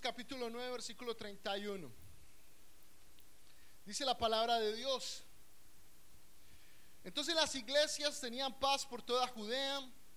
capítulo 9, versículo 31. Dice la palabra de Dios: entonces las iglesias tenían paz por toda Judea,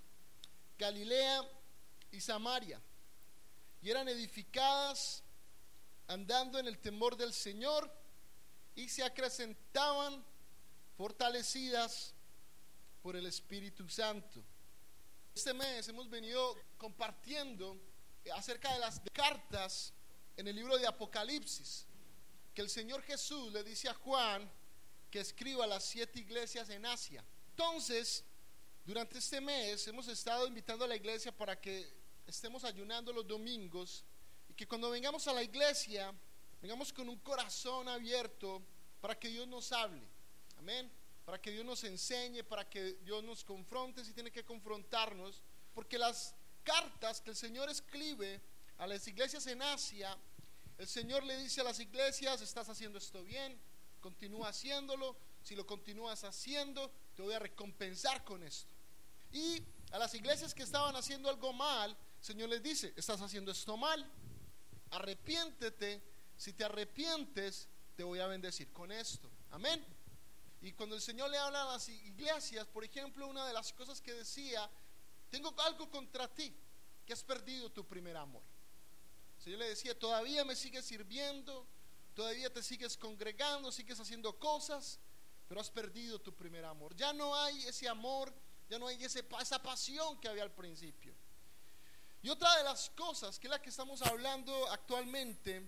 Galilea y Samaria, y eran edificadas andando en el temor del Señor, y se acrecentaban fortalecidas por el Espíritu Santo. Este mes hemos venido compartiendo acerca de las cartas en el libro de Apocalipsis, que el Señor Jesús le dice a Juan que escriba a las 7 iglesias en Asia. Entonces, durante este mes hemos estado invitando a la iglesia para que estemos ayunando los domingos, y que cuando vengamos a la iglesia vengamos con un corazón abierto para que Dios nos hable. Amén. Para que Dios nos enseñe, para que Dios nos confronte si tiene que confrontarnos, porque las cartas que el Señor escribe a las iglesias en Asia, el Señor le dice a las iglesias: estás haciendo esto bien, continúa haciéndolo, si lo continúas haciendo te voy a recompensar con esto. Y a las iglesias que estaban haciendo algo mal, el Señor les dice: estás haciendo esto mal, arrepiéntete, si te arrepientes te voy a bendecir con esto. Amén. Y cuando el Señor le habla a las iglesias, por ejemplo, una de las cosas que decía: tengo algo contra ti, que has perdido tu primer amor. El Señor le decía: todavía me sigues sirviendo, todavía te sigues congregando, sigues haciendo cosas, pero has perdido tu primer amor. Ya no hay ese amor, ya no hay esa pasión que había al principio. Y otra de las cosas, que es la que estamos hablando actualmente,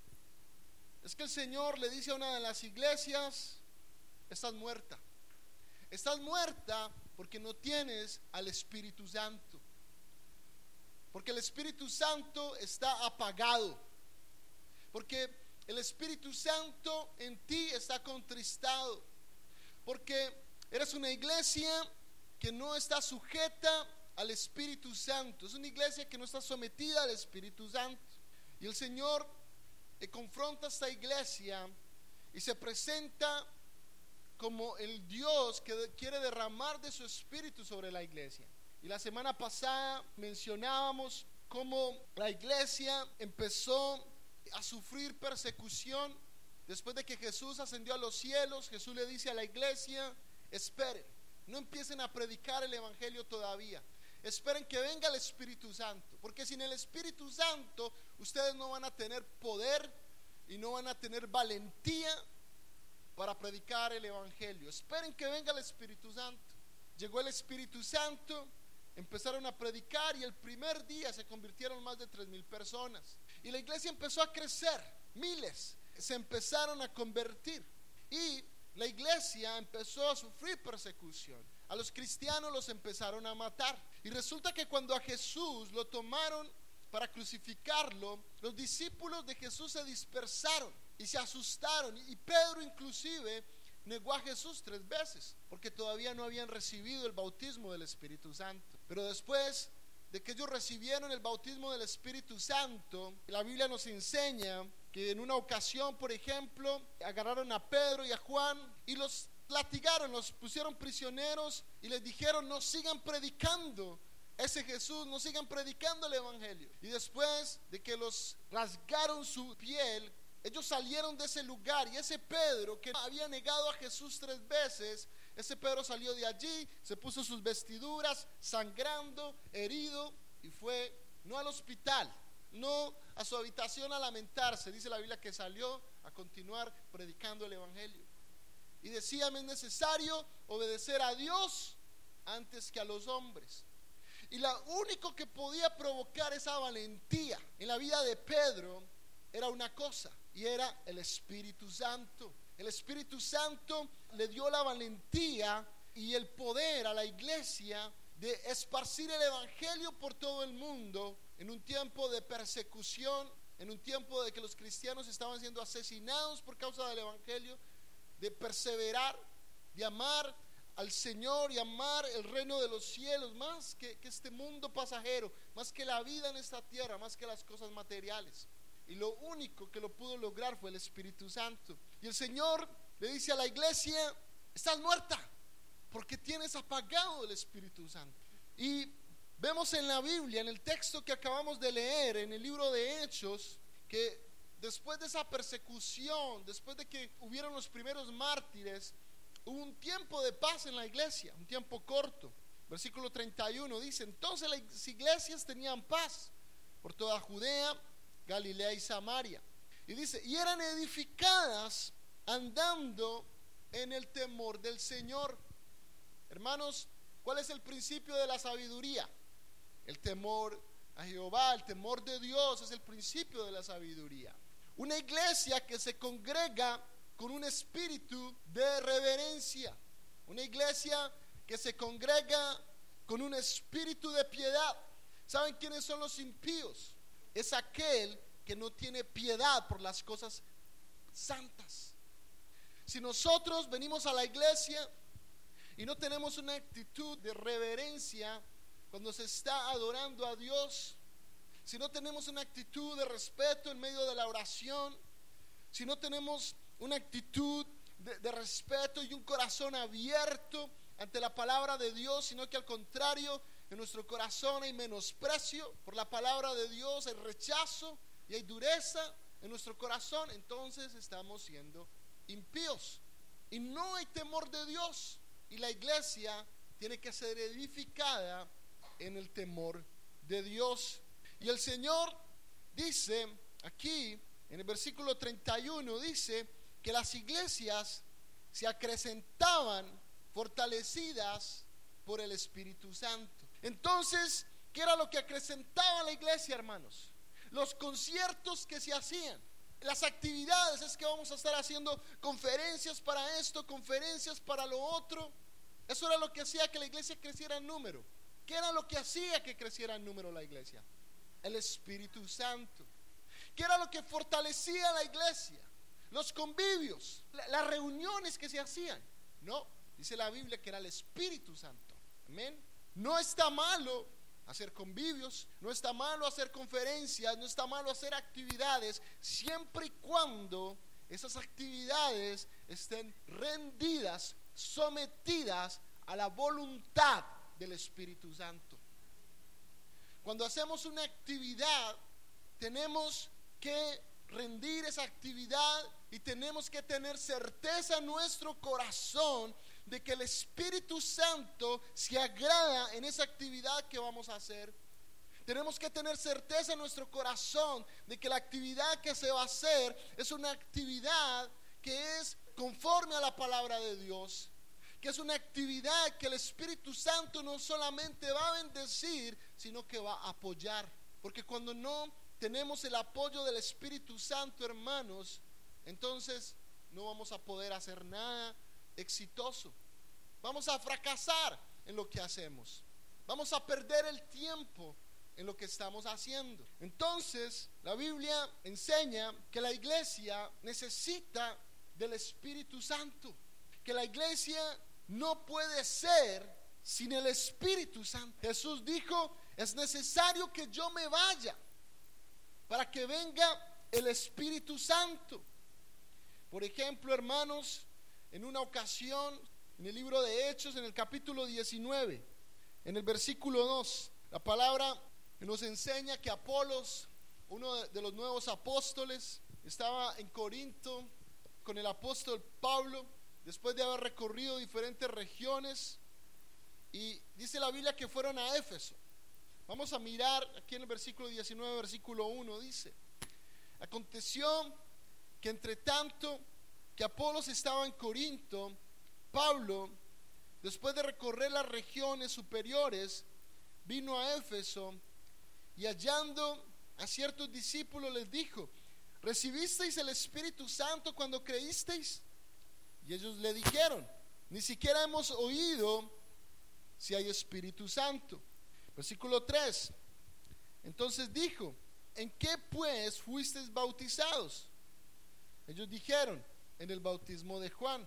es que el Señor le dice a una de las iglesias: estás muerta. Estás muerta porque no tienes al Espíritu Santo. Porque el Espíritu Santo está apagado. Porque el Espíritu Santo en ti está contristado. Porque eres una iglesia que no está sujeta al Espíritu Santo. Es una iglesia que no está sometida al Espíritu Santo. Y el Señor confronta a esta iglesia y se presenta como el Dios que quiere derramar de su Espíritu sobre la iglesia. Y la semana pasada mencionábamos cómo la iglesia empezó a sufrir persecución. Después de que Jesús ascendió a los cielos, Jesús le dice a la iglesia: esperen, no empiecen a predicar el evangelio todavía, esperen que venga el Espíritu Santo, porque sin el Espíritu Santo ustedes no van a tener poder y no van a tener valentía para predicar el evangelio. Esperen que venga el Espíritu Santo. Llegó el Espíritu Santo, empezaron a predicar, y el primer día se convirtieron más de 3,000 personas. Y la iglesia empezó a crecer, miles se empezaron a convertir, y la iglesia empezó a sufrir persecución. A los cristianos los empezaron a matar. Y resulta que cuando a Jesús lo tomaron para crucificarlo, los discípulos de Jesús se dispersaron y se asustaron, y Pedro inclusive negó a Jesús 3 veces, porque todavía no habían recibido el bautismo del Espíritu Santo. Pero después de que ellos recibieron el bautismo del Espíritu Santo, la Biblia nos enseña que en una ocasión, por ejemplo, agarraron a Pedro y a Juan y los latigaron, los pusieron prisioneros y les dijeron: no sigan predicando ese Jesús, no sigan predicando el evangelio. Y después de que los rasgaron su piel, ellos salieron de ese lugar, y ese Pedro que había negado a Jesús 3 veces, ese Pedro salió de allí, se puso sus vestiduras, sangrando, herido, y fue no al hospital, no a su habitación a lamentarse. Dice la Biblia que salió a continuar predicando el evangelio. Y decía: me es necesario obedecer a Dios antes que a los hombres. Y lo único que podía provocar esa valentía en la vida de Pedro era una cosa, y era el Espíritu Santo. El Espíritu Santo le dio la valentía y el poder a la iglesia de esparcir el evangelio por todo el mundo en un tiempo de persecución, en un tiempo de que los cristianos estaban siendo asesinados por causa del evangelio, de perseverar, de amar al Señor y amar el reino de los cielos más que este mundo pasajero, más que la vida en esta tierra, más que las cosas materiales. Y lo único que lo pudo lograr fue el Espíritu Santo. Y el Señor le dice a la iglesia: estás muerta porque tienes apagado el Espíritu Santo. Y vemos en la Biblia, en el texto que acabamos de leer, en el libro de Hechos, que después de esa persecución, después de que hubieron los primeros mártires, hubo un tiempo de paz en la iglesia, un tiempo corto. Versículo 31 dice: entonces las iglesias tenían paz por toda Judea, Galilea y Samaria. Y dice, y eran edificadas andando en el temor del Señor. Hermanos, ¿cuál es el principio de la sabiduría? El temor a Jehová, el temor de Dios es el principio de la sabiduría. Una iglesia que se congrega con un espíritu de reverencia, una iglesia que se congrega con un espíritu de piedad. ¿Saben quiénes son los impíos? Es aquel que no tiene piedad por las cosas santas. Si nosotros venimos a la iglesia y no tenemos una actitud de reverencia cuando se está adorando a Dios, si no tenemos una actitud de respeto en medio de la oración, si no tenemos una actitud de respeto y un corazón abierto ante la palabra de Dios, sino que al contrario, en nuestro corazón hay menosprecio por la palabra de Dios, hay rechazo y hay dureza en nuestro corazón, entonces estamos siendo impíos y no hay temor de Dios. Y la iglesia tiene que ser edificada en el temor de Dios. Y el Señor dice aquí en el versículo 31, dice que las iglesias se acrecentaban fortalecidas por el Espíritu Santo. Entonces, ¿qué era lo que acrecentaba la iglesia, hermanos? Los conciertos que se hacían, las actividades. Es que vamos a estar haciendo conferencias para esto, conferencias para lo otro. Eso era lo que hacía que la iglesia creciera en número. ¿Qué era lo que hacía que creciera en número la iglesia? El Espíritu Santo. ¿Qué era lo que fortalecía la iglesia? Los convivios, las reuniones que se hacían. No, dice la Biblia que era el Espíritu Santo. Amén. No está malo hacer convivios, no está malo hacer conferencias, no está malo hacer actividades, siempre y cuando esas actividades estén rendidas, sometidas a la voluntad del Espíritu Santo. Cuando hacemos una actividad, tenemos que rendir esa actividad y tenemos que tener certeza en nuestro corazón de que el Espíritu Santo se agrada en esa actividad que vamos a hacer. Tenemos que tener certeza en nuestro corazón de que la actividad que se va a hacer es una actividad que es conforme a la palabra de Dios, que es una actividad que el Espíritu Santo no solamente va a bendecir, sino que va a apoyar. Porque cuando no tenemos el apoyo del Espíritu Santo, hermanos, entonces no vamos a poder hacer nada exitoso. Vamos a fracasar en lo que hacemos. Vamos a perder el tiempo en lo que estamos haciendo. Entonces, la Biblia enseña que la iglesia necesita del Espíritu Santo, que la iglesia no puede ser sin el Espíritu Santo. Jesús dijo: es necesario que yo me vaya para que venga el Espíritu Santo. Por ejemplo, hermanos, en una ocasión, en el libro de Hechos, en el capítulo 19, en el versículo 2, la palabra nos enseña que Apolos, uno de los nuevos apóstoles, estaba en Corinto con el apóstol Pablo, después de haber recorrido diferentes regiones, y dice la Biblia que fueron a Éfeso. Vamos a mirar aquí en el versículo 19, versículo 1, dice: aconteció que entre tanto que Apolos estaba en Corinto, Pablo, después de recorrer las regiones superiores, vino a Éfeso y hallando a ciertos discípulos les dijo: ¿recibisteis el Espíritu Santo cuando creísteis? Y ellos le dijeron: ni siquiera hemos oído si hay Espíritu Santo. Versículo 3: entonces dijo: ¿en qué pues fuisteis bautizados? Ellos dijeron: en el bautismo de Juan.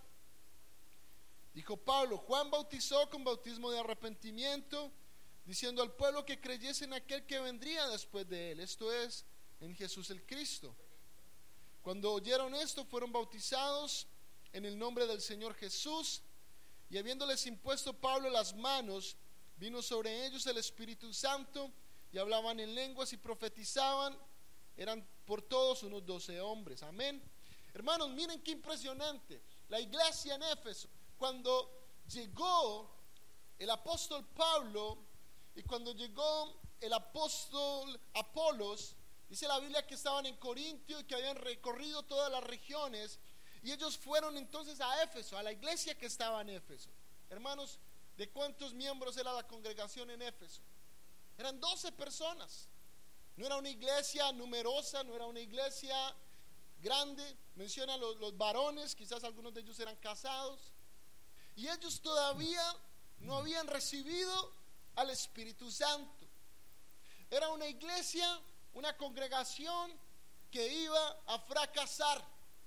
Dijo Pablo: Juan bautizó con bautismo de arrepentimiento, diciendo al pueblo que creyese en aquel que vendría después de él, esto es, en Jesús el Cristo. Cuando oyeron esto, fueron bautizados en el nombre del Señor Jesús, y habiéndoles impuesto Pablo las manos, vino sobre ellos el Espíritu Santo, y hablaban en lenguas y profetizaban. eran por todos unos 12 hombres. Amén. Hermanos, miren qué impresionante. La iglesia en Éfeso, cuando llegó el apóstol Pablo y cuando llegó el apóstol Apolos, dice la Biblia que estaban en Corintio y que habían recorrido todas las regiones, y ellos fueron entonces a Éfeso, a la iglesia que estaba en Éfeso. Hermanos, ¿de cuántos miembros era la congregación en Éfeso? Eran 12 personas. No era una iglesia numerosa, no era una iglesia grande. Menciona los varones, quizás algunos de ellos eran casados, y ellos todavía no habían recibido al Espíritu Santo. Era una iglesia, una congregación que iba a fracasar.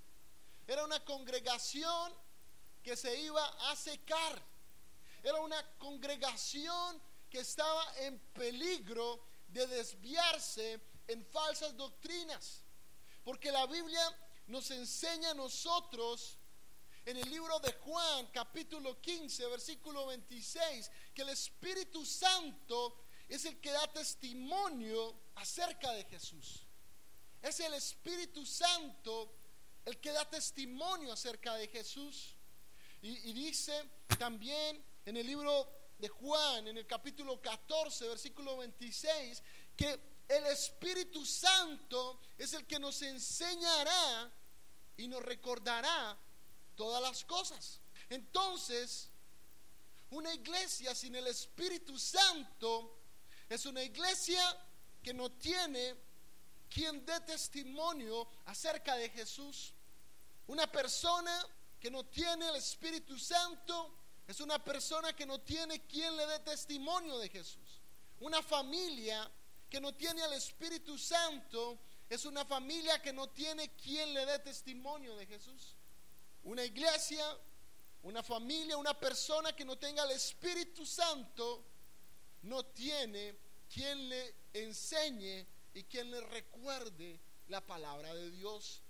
Era una congregación que se iba a secar. Era una congregación que estaba en peligro de desviarse en falsas doctrinas. Porque la Biblia nos enseña a nosotros en el libro de Juan, capítulo 15, versículo 26, que el Espíritu Santo es el que da testimonio acerca de Jesús. Es el Espíritu Santo el que da testimonio acerca de Jesús. Y dice también en el libro de Juan, en el capítulo 14, versículo 26, que el Espíritu Santo es el que nos enseñará y nos recordará todas las cosas. Entonces, una iglesia sin el Espíritu Santo es una iglesia que no tiene quien dé testimonio acerca de Jesús. Una persona que no tiene el Espíritu Santo es una persona que no tiene quien le dé testimonio de Jesús. Una familia que no tiene al Espíritu Santo es una familia que no tiene quien le dé testimonio de Jesús. Una iglesia, una familia, una persona que no tenga el Espíritu Santo no tiene quien le enseñe y quien le recuerde la palabra de Dios.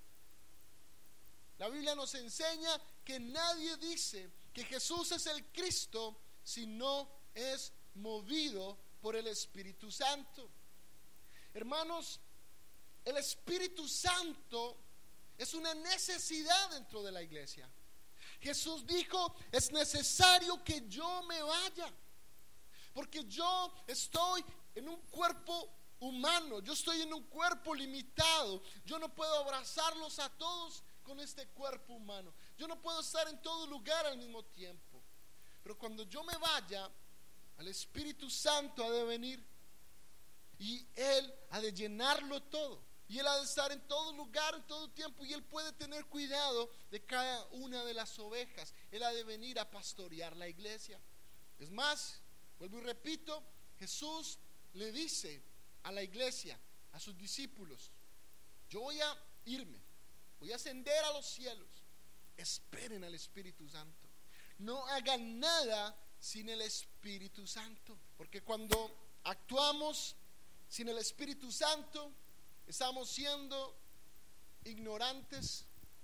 La Biblia nos enseña que nadie dice que Jesús es el Cristo si no es movido por el Espíritu Santo. Hermanos, el Espíritu Santo es una necesidad dentro de la iglesia. Jesús dijo: es necesario que yo me vaya, porque yo estoy en un cuerpo humano, yo estoy en un cuerpo limitado. Yo no puedo abrazarlos a todos con este cuerpo humano. Yo no puedo estar en todo lugar al mismo tiempo. Pero cuando yo me vaya, el Espíritu Santo ha de venir y Él ha de llenarlo todo. Y Él ha de estar en todo lugar, en todo tiempo. Y Él puede tener cuidado de cada una de las ovejas. Él ha de venir a pastorear la iglesia. Es más, vuelvo y repito, Jesús le dice a la iglesia, a sus discípulos: yo voy a irme, voy a ascender a los cielos. Esperen al Espíritu Santo. No hagan nada sin el Espíritu Santo. Porque cuando actuamos sin el Espíritu Santo, estamos siendo ignorantes.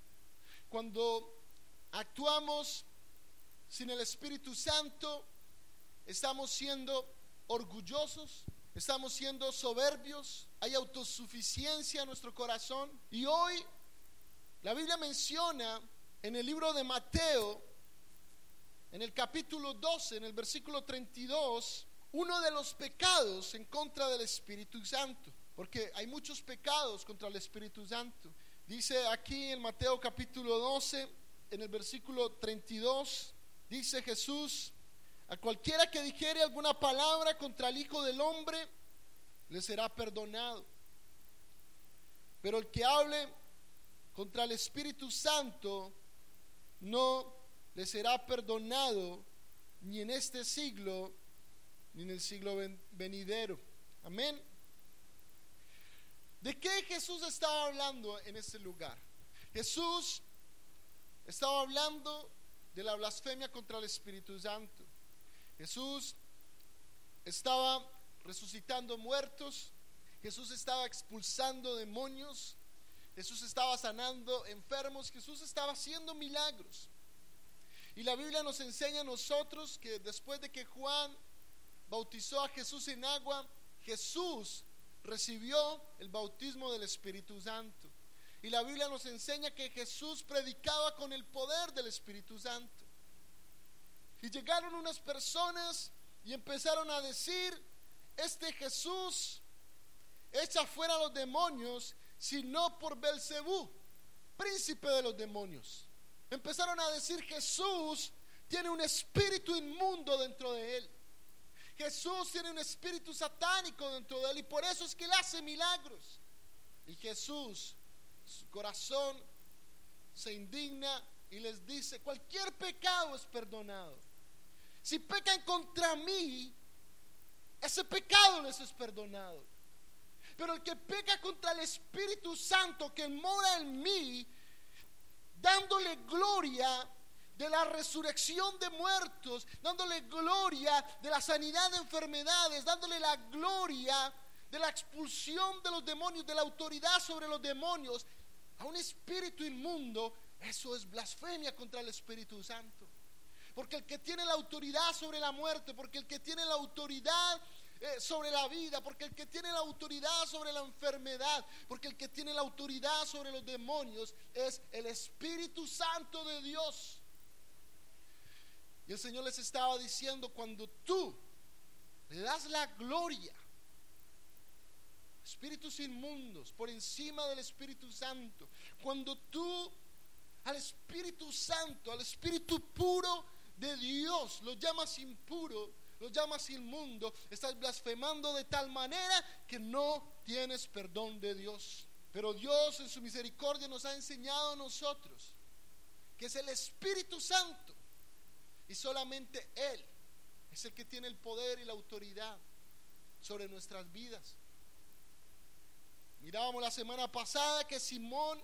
Cuando actuamos sin el Espíritu Santo, estamos siendo orgullosos, estamos siendo soberbios, hay autosuficiencia en nuestro corazón. Y hoy la Biblia menciona en el libro de Mateo, en el capítulo 12, en el versículo 32, uno de los pecados en contra del Espíritu Santo. Porque hay muchos pecados contra el Espíritu Santo. Dice aquí en Mateo capítulo 12, en el versículo 32, dice Jesús: a cualquiera que dijere alguna palabra contra el Hijo del Hombre, le será perdonado. Pero el que hable contra el Espíritu Santo, no le será perdonado, ni en este siglo, ni en el siglo venidero. Amén. ¿De qué Jesús estaba hablando en ese lugar? Jesús estaba hablando de la blasfemia contra el Espíritu Santo. Jesús estaba resucitando muertos. Jesús estaba expulsando demonios. Jesús estaba sanando enfermos. Jesús estaba haciendo milagros. Y la Biblia nos enseña a nosotros que después de que Juan bautizó a Jesús en agua, Jesús recibió el bautismo del Espíritu Santo. Y la Biblia nos enseña que Jesús predicaba con el poder del Espíritu Santo. Y llegaron unas personas y empezaron a decir: este Jesús echa fuera a los demonios, sino por Belcebú, príncipe de los demonios. Empezaron a decir: Jesús tiene un espíritu inmundo dentro de él. Jesús tiene un espíritu satánico dentro de él, y por eso es que él hace milagros. Y Jesús, su corazón se indigna y les dice: cualquier pecado es perdonado. Si pecan contra mí, ese pecado les es perdonado. Pero el que peca contra el Espíritu Santo que mora en mí, dándole gloria de la resurrección de muertos, dándole gloria de la sanidad de enfermedades, dándole la gloria de la expulsión de los demonios, de la autoridad sobre los demonios, a un espíritu inmundo, eso es blasfemia contra el Espíritu Santo. Porque el que tiene la autoridad sobre la muerte, porque el que tiene la autoridad sobre la vida, porque el que tiene la autoridad sobre la enfermedad, porque el que tiene la autoridad sobre los demonios es el Espíritu Santo de Dios. Y el Señor les estaba diciendo: cuando tú le das la gloria a espíritus inmundos por encima del Espíritu Santo, cuando tú al Espíritu Santo, al Espíritu puro de Dios, lo llamas impuro, lo llamas inmundo, estás blasfemando de tal manera que no tienes perdón de Dios. Pero Dios en su misericordia nos ha enseñado a nosotros que es el Espíritu Santo, y solamente Él es el que tiene el poder y la autoridad sobre nuestras vidas. Mirábamos la semana pasada que Simón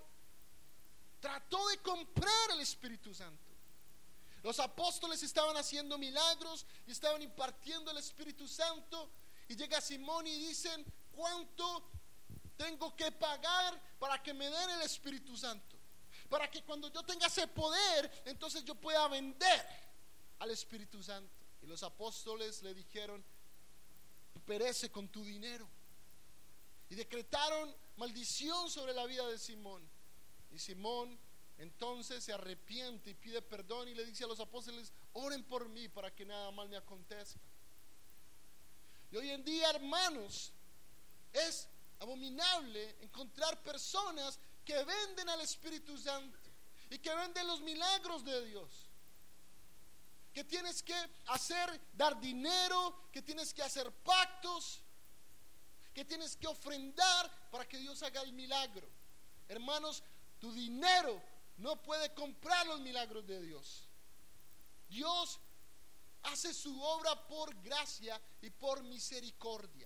trató de comprar el Espíritu Santo. Los apóstoles estaban haciendo milagros y estaban impartiendo el Espíritu Santo, y llega Simón y dicen: ¿cuánto tengo que pagar para que me den el Espíritu Santo? Para que cuando yo tenga ese poder, entonces yo pueda vender al Espíritu Santo. Y los apóstoles le dijeron: perece con tu dinero. Y decretaron maldición sobre la vida de Simón. Y Simón entonces se arrepiente y pide perdón y le dice a los apóstoles: oren por mí para que nada mal me acontezca. Y hoy en día, hermanos, es abominable encontrar personas que venden al Espíritu Santo y que venden los milagros de Dios. Que tienes que dar dinero, que tienes que hacer pactos, que tienes que ofrendar para que Dios haga el milagro. Hermanos, tu dinero no puede comprar los milagros de Dios. Dios hace su obra por gracia y por misericordia.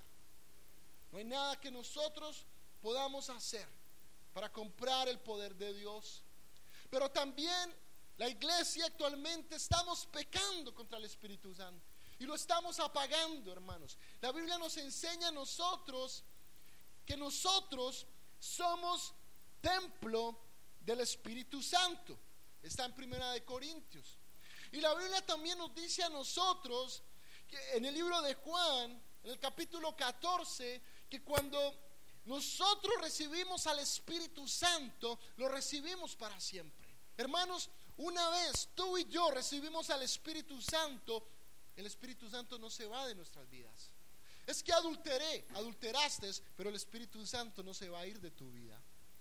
No hay nada que nosotros podamos hacer para comprar el poder de Dios. Pero también la iglesia actualmente estamos pecando contra el Espíritu Santo y lo estamos apagando, hermanos. La Biblia nos enseña a nosotros que nosotros somos templo del Espíritu Santo. Está en 1 Corintios. Y la Biblia también nos dice a nosotros que en el libro de Juan, en el capítulo 14, que cuando nosotros recibimos al Espíritu Santo, lo recibimos para siempre. Hermanos, una vez tú y yo recibimos al Espíritu Santo, el Espíritu Santo no se va de nuestras vidas. Es que adulteraste, pero el Espíritu Santo no se va a ir de tu vida.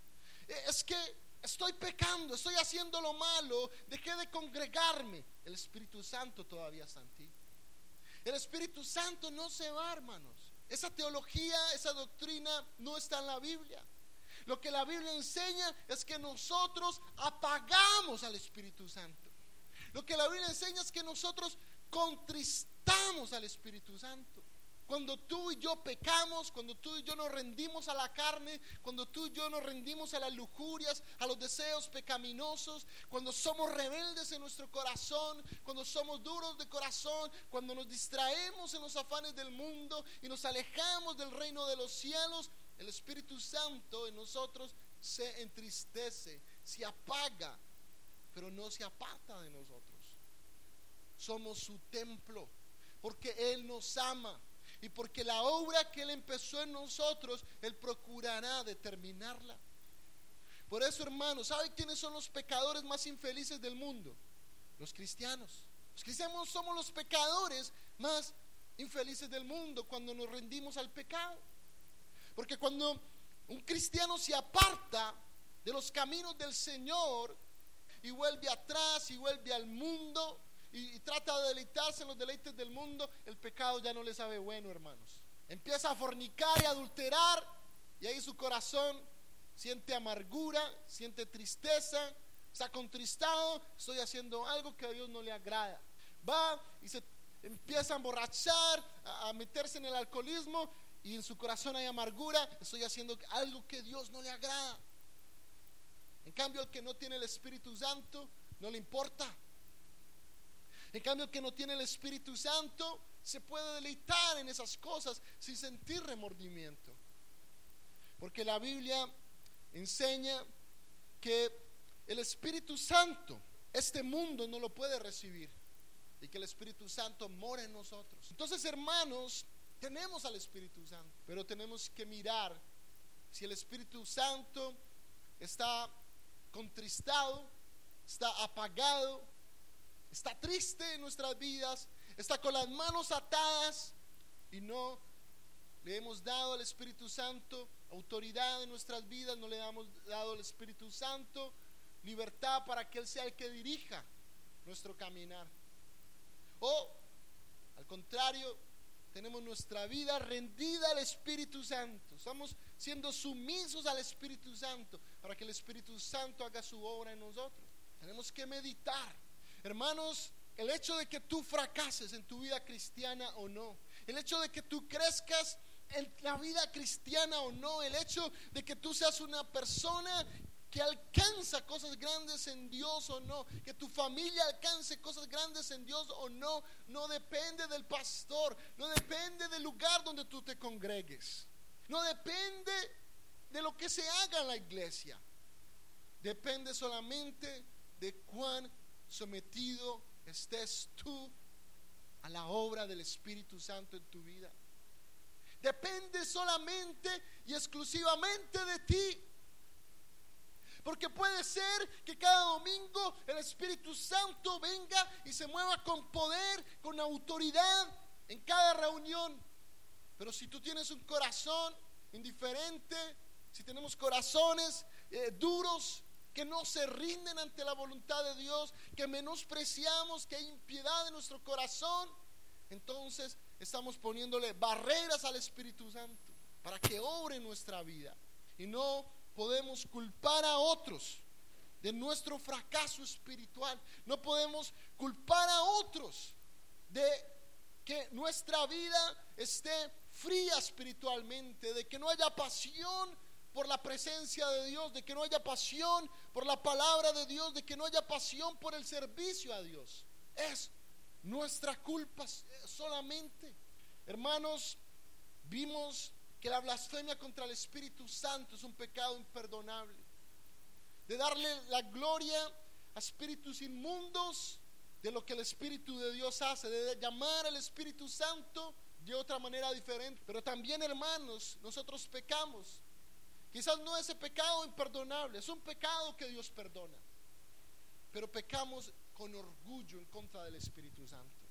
Es que estoy pecando, estoy haciendo lo malo, dejé de congregarme. El Espíritu Santo todavía está en ti. El Espíritu Santo no se va, hermanos. Esa teología, esa doctrina no está en la Biblia. Lo que la Biblia enseña es que nosotros apagamos al Espíritu Santo. Lo que la Biblia enseña es que nosotros contristamos al Espíritu Santo. Cuando tú y yo pecamos, cuando tú y yo nos rendimos a la carne, cuando tú y yo nos rendimos a las lujurias, a los deseos pecaminosos, cuando somos rebeldes en nuestro corazón, cuando somos duros de corazón, cuando nos distraemos en los afanes del mundo y nos alejamos del reino de los cielos, el Espíritu Santo en nosotros se entristece, se apaga, pero no se aparta de nosotros. Somos su templo porque Él nos ama. y porque la obra que Él empezó en nosotros, Él procurará determinarla. Por eso, hermanos, ¿saben quiénes son los pecadores más infelices del mundo? Los cristianos. Los cristianos somos los pecadores más infelices del mundo cuando nos rendimos al pecado. Porque cuando un cristiano se aparta de los caminos del Señor y vuelve atrás y vuelve al mundo y trata de deleitarse en los deleites del mundo, el pecado ya no le sabe bueno, hermanos. Empieza a fornicar y adulterar, y ahí su corazón siente amargura, siente tristeza, está contristado. Estoy haciendo algo que a Dios no le agrada. Va y se empieza a emborrachar, a meterse en el alcoholismo, y en su corazón hay amargura. Estoy haciendo algo que a Dios no le agrada. En cambio, el que no tiene el Espíritu Santo, no le importa. En cambio, el que no tiene el Espíritu Santo se puede deleitar en esas cosas sin sentir remordimiento. Porque la Biblia enseña que el Espíritu Santo, este mundo no lo puede recibir, y que el Espíritu Santo mora en nosotros. Entonces, hermanos, tenemos al Espíritu Santo, pero tenemos que mirar si el Espíritu Santo está contristado, está apagado, está triste en nuestras vidas, está con las manos atadas, y no le hemos dado al Espíritu Santo autoridad en nuestras vidas, no le hemos dado al Espíritu Santo libertad para que Él sea el que dirija nuestro caminar. O al contrario, tenemos nuestra vida rendida al Espíritu Santo, estamos siendo sumisos al Espíritu Santo para que el Espíritu Santo haga su obra en nosotros. Tenemos que meditar, hermanos, el hecho de que tú fracases en tu vida cristiana o no, el hecho de que tú crezcas en la vida cristiana o no, el hecho de que tú seas una persona que alcanza cosas grandes en Dios o no, que tu familia alcance cosas grandes en Dios o no, no depende del pastor, no depende del lugar donde tú te congregues, no depende de lo que se haga en la iglesia, depende solamente de cuán sometido estés tú a la obra del Espíritu Santo en tu vida. Depende solamente y exclusivamente de ti. Porque puede ser que cada domingo el Espíritu Santo venga y se mueva con poder, con autoridad en cada reunión. Pero si tú tienes un corazón indiferente, si tenemos corazones duros, que no se rinden ante la voluntad de Dios, que menospreciamos, que hay impiedad en nuestro corazón, entonces estamos poniéndole barreras al Espíritu Santo para que obre en nuestra vida. Y no podemos culpar a otros de nuestro fracaso espiritual. No podemos culpar a otros de que nuestra vida esté fría espiritualmente, de que no haya pasión por la presencia de Dios, de que no haya pasión por la palabra de Dios, de que no haya pasión por el servicio a Dios. Es nuestra culpa solamente. Hermanos, vimos que la blasfemia contra el Espíritu Santo es un pecado imperdonable. De darle la gloria a espíritus inmundos de lo que el Espíritu de Dios hace, de llamar al Espíritu Santo de otra manera diferente. Pero también, hermanos, nosotros pecamos. Quizás no ese pecado imperdonable, es un pecado que Dios perdona, pero pecamos con orgullo en contra del Espíritu Santo.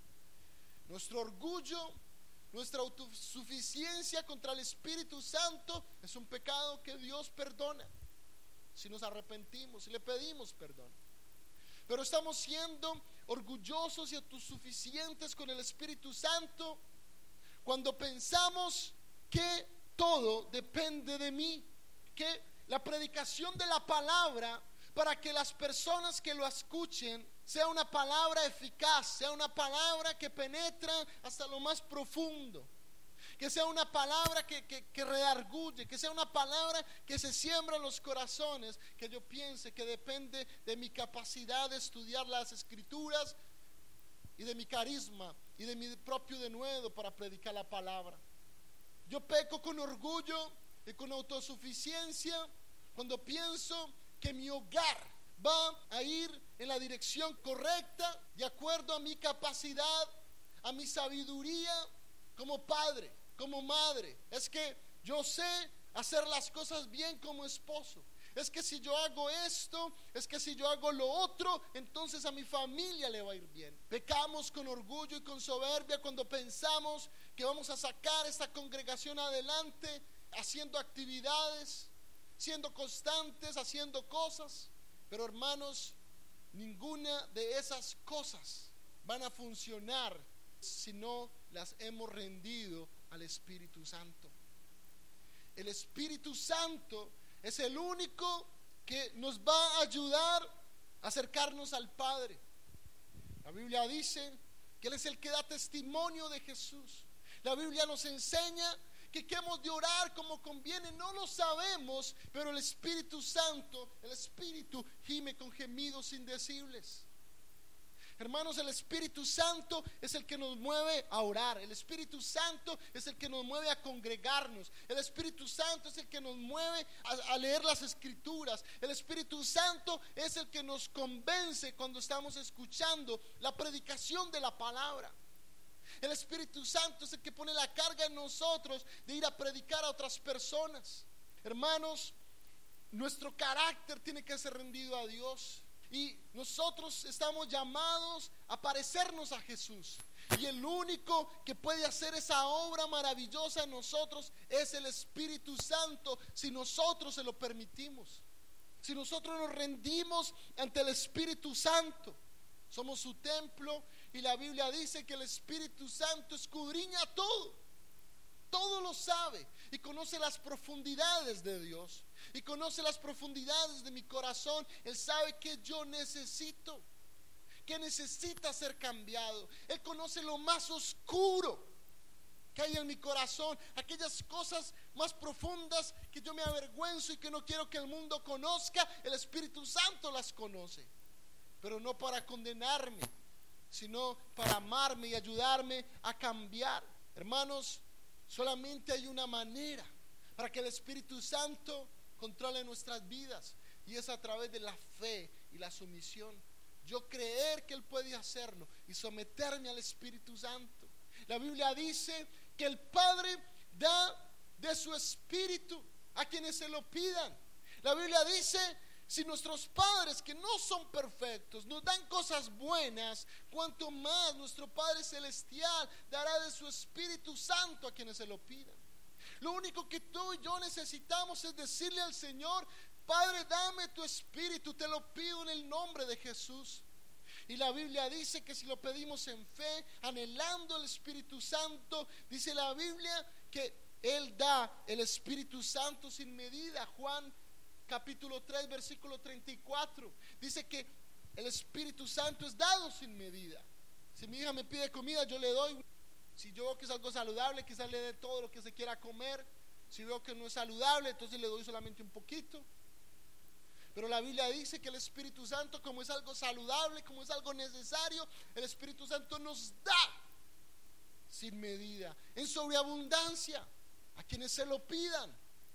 Nuestro orgullo, nuestra autosuficiencia contra el Espíritu Santo es un pecado que Dios perdona si nos arrepentimos y le pedimos perdón. Pero estamos siendo orgullosos y autosuficientes con el Espíritu Santo cuando pensamos que todo depende de mí, que la predicación de la palabra, para que las personas que lo escuchen, sea una palabra eficaz, sea una palabra que penetra hasta lo más profundo, que sea una palabra que redarguye, que sea una palabra que se siembra en los corazones, que yo piense que depende de mi capacidad de estudiar las Escrituras y de mi carisma y de mi propio denuedo para predicar la palabra. Yo peco con orgullo y con autosuficiencia cuando pienso que mi hogar va a ir en la dirección correcta, de acuerdo a mi capacidad, a mi sabiduría, como padre, como madre. Es que yo sé hacer las cosas bien como esposo. Es que si yo hago esto, es que si yo hago lo otro, entonces a mi familia le va a ir bien. Pecamos con orgullo y con soberbia cuando pensamos que vamos a sacar esta congregación adelante haciendo actividades, siendo constantes, haciendo cosas. Pero hermanos, ninguna de esas cosas van a funcionar si no las hemos rendido al Espíritu Santo. El Espíritu Santo es el único que nos va a ayudar a acercarnos al Padre. La Biblia dice que Él es el que da testimonio de Jesús. La Biblia nos enseña que hemos de orar como conviene. No lo sabemos, pero el Espíritu Santo, el Espíritu gime con gemidos indecibles. Hermanos, el Espíritu Santo es el que nos mueve a orar. El Espíritu Santo es el que nos mueve a congregarnos. El Espíritu Santo es el que nos mueve a leer las Escrituras. El Espíritu Santo es el que nos convence cuando estamos escuchando la predicación de la palabra. El Espíritu Santo es el que pone la carga en nosotros de ir a predicar a otras personas. Hermanos, nuestro carácter tiene que ser rendido a Dios. Y nosotros estamos llamados a parecernos a Jesús. Y el único que puede hacer esa obra maravillosa en nosotros es el Espíritu Santo, si nosotros se lo permitimos. Si nosotros nos rendimos ante el Espíritu Santo. Somos su templo y la Biblia dice que el Espíritu Santo escudriña todo. Todo lo sabe y conoce las profundidades de Dios y conoce las profundidades de mi corazón. Él sabe que yo necesito, que necesita ser cambiado. Él conoce lo más oscuro que hay en mi corazón, aquellas cosas más profundas que yo me avergüenzo y que no quiero que el mundo conozca. El Espíritu Santo las conoce, pero no para condenarme, sino para amarme y ayudarme a cambiar. Hermanos, solamente hay una manera para que el Espíritu Santo controle nuestras vidas, y es a través de la fe y la sumisión. Yo creer que Él puede hacerlo y someterme al Espíritu Santo. La Biblia dice que el Padre da de su Espíritu a quienes se lo pidan. La Biblia dice: si nuestros padres, que no son perfectos, nos dan cosas buenas, cuanto más nuestro Padre Celestial dará de su Espíritu Santo a quienes se lo pidan. Lo único que tú y yo necesitamos es decirle al Señor: Padre, dame tu Espíritu, te lo pido en el nombre de Jesús. Y la Biblia dice que si lo pedimos en fe, anhelando el Espíritu Santo, dice la Biblia que Él da el Espíritu Santo sin medida. Juan capítulo 3 versículo 34 dice que el Espíritu Santo es dado sin medida. Si mi hija me pide comida, yo le doy. Si yo veo que es algo saludable, quizás le dé todo lo que se quiera comer. Si veo que no es saludable, entonces le doy solamente un poquito. Pero la Biblia dice que el Espíritu Santo, como es algo saludable, como es algo necesario, el Espíritu Santo nos da sin medida, en sobreabundancia, a quienes se lo pidan.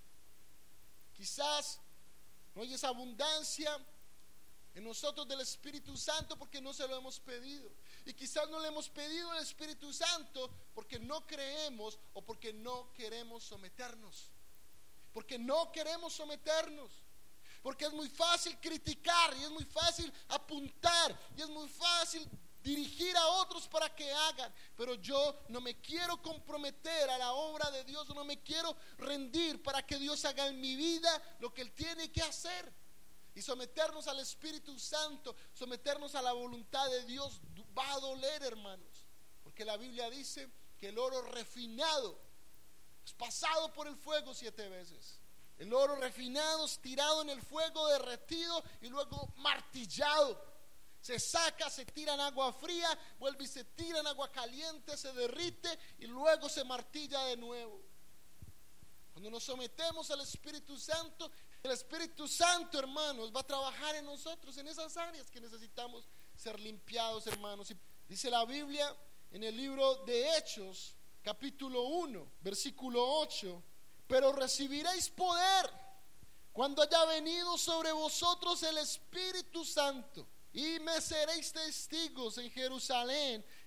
Quizás no hay esa abundancia en nosotros del Espíritu Santo porque no se lo hemos pedido. Y quizás no le hemos pedido al Espíritu Santo porque no creemos o porque no queremos someternos. Porque no queremos someternos. Porque es muy fácil criticar y es muy fácil apuntar y es muy fácil dirigir a otros para que hagan. Pero yo no me quiero comprometer a la obra de Dios, no me quiero rendir para que Dios haga en mi vida lo que Él tiene que hacer. Y someternos al Espíritu Santo, someternos a la voluntad de Dios va a doler, hermanos. Porque la Biblia dice que el oro refinado es pasado por el fuego 7 veces. El oro refinado es tirado en el fuego, derretido y luego martillado. Se saca, se tira en agua fría, vuelve y se tira en agua caliente, se derrite y luego se martilla de nuevo. Cuando nos sometemos al Espíritu Santo, el Espíritu Santo, hermanos, va a trabajar en nosotros en esas áreas que necesitamos ser limpiados, hermanos. Y dice la Biblia en el libro de Hechos, capítulo 1, versículo 8: pero recibiréis poder cuando haya venido sobre vosotros el Espíritu Santo, y me seréis testigos en Jerusalén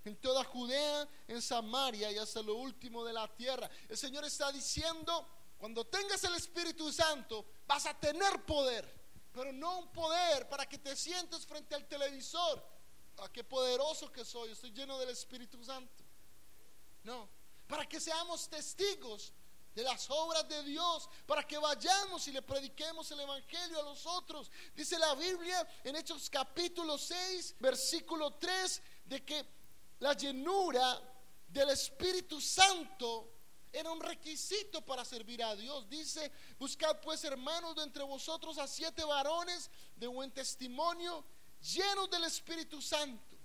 en toda Judea, en Samaria y hasta lo último de la tierra. El Señor está diciendo: cuando tengas el Espíritu Santo vas a tener poder, pero no un poder para que te sientes frente al televisor: ah, qué poderoso que soy, estoy lleno del Espíritu Santo. No, para que seamos testigos de las obras de Dios, para que vayamos y le prediquemos el evangelio a los otros. Dice la Biblia en Hechos capítulo 6 versículo 3 de que la llenura del Espíritu Santo era un requisito para servir a Dios. Dice: buscad pues, hermanos, de entre vosotros a 7 varones de buen testimonio, llenos del Espíritu Santo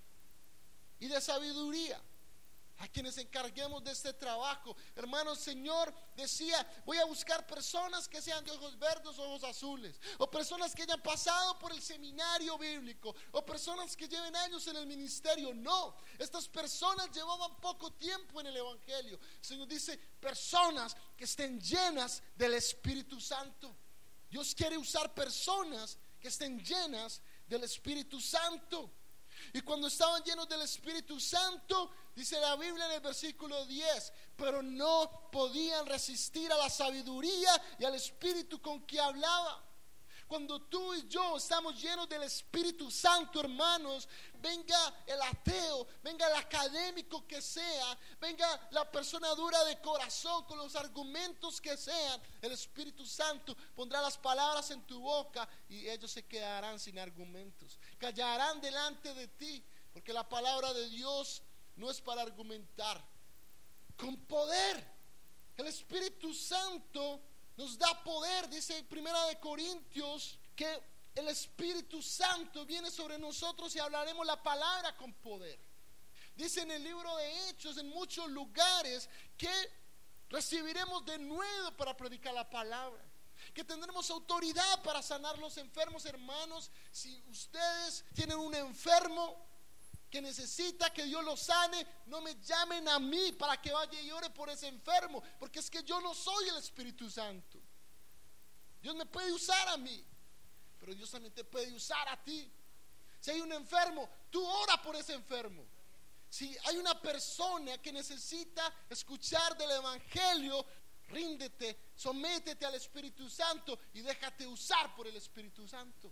y de sabiduría, a quienes encarguemos de este trabajo. Hermanos, el Señor decía: voy a buscar personas que sean de ojos verdes o ojos azules, o personas que hayan pasado por el seminario bíblico, o personas que lleven años en el ministerio. No, estas personas llevaban poco tiempo en el evangelio. El Señor dice: personas que estén llenas del Espíritu Santo. Dios quiere usar personas que estén llenas del Espíritu Santo. Y cuando estaban llenos del Espíritu Santo, dice la Biblia en el versículo 10: pero no podían resistir a la sabiduría y al Espíritu con que hablaba. Cuando tú y yo estamos llenos del Espíritu Santo, hermanos, venga el ateo, venga el académico que sea, venga la persona dura de corazón con los argumentos que sean, el Espíritu Santo pondrá las palabras en tu boca y ellos se quedarán sin argumentos, callarán delante de ti, porque la palabra de Dios no es para argumentar. Con poder, el Espíritu Santo nos da poder. Dice en 1 Corintios que el Espíritu Santo viene sobre nosotros y hablaremos la palabra con poder. Dice en el libro de Hechos, en muchos lugares, que recibiremos de nuevo para predicar la palabra, que tendremos autoridad para sanar los enfermos. Hermanos, si ustedes tienen un enfermo que necesita que Dios lo sane, no me llamen a mí para que vaya y ore por ese enfermo, porque es que yo no soy el Espíritu Santo. Dios me puede usar a mí, pero Dios también te puede usar a ti. Si hay un enfermo, tú ora por ese enfermo. Si hay una persona que necesita escuchar del evangelio, ríndete, sométete al Espíritu Santo y déjate usar por el Espíritu Santo.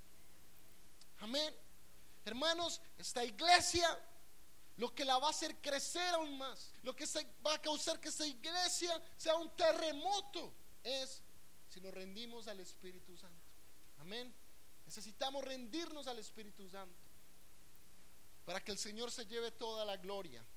Amén. Hermanos, esta iglesia, lo que la va a hacer crecer aún más, lo que va a causar que esta iglesia sea un terremoto, es si nos rendimos al Espíritu Santo. Amén. Necesitamos rendirnos al Espíritu Santo para que el Señor se lleve toda la gloria.